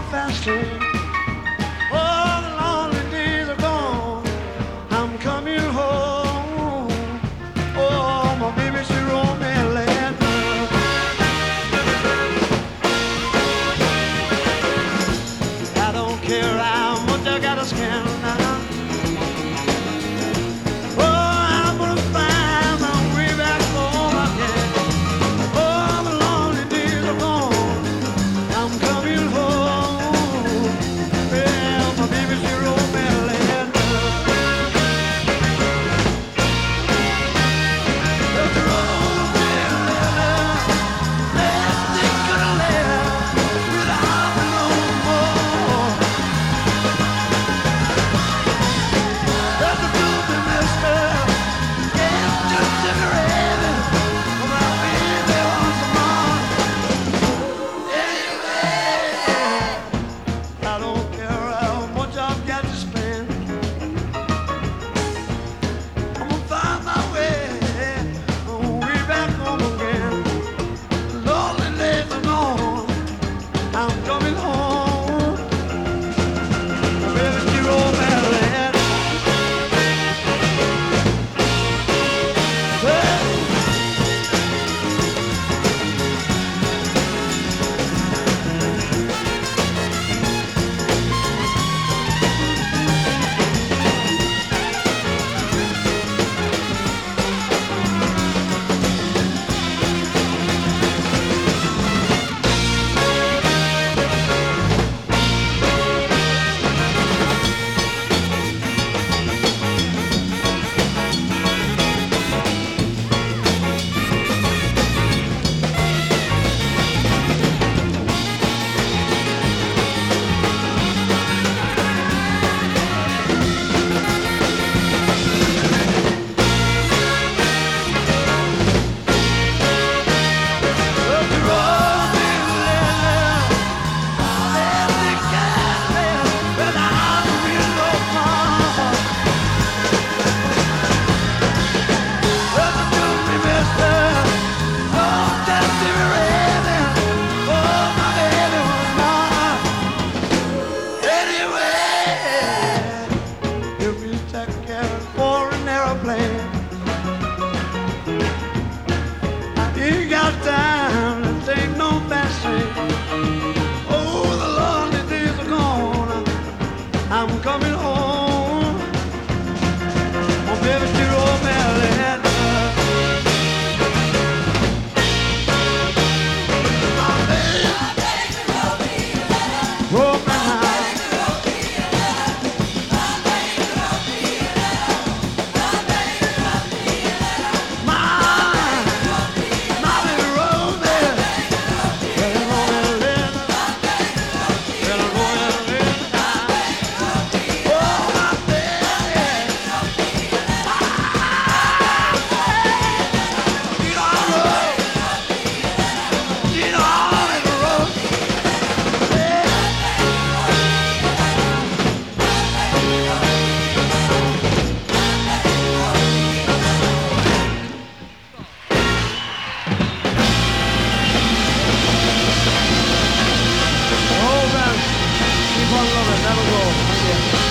faster. Oh, the lonely days are gone. I'm coming home. Oh, my baby, she wrote me a letter. I don't care how much I gotta spend now. I'm coming home. Oh, baby, she wrote me a letter. My baby wrote me a letter. Wrote me a letter. Keep on loving, never go.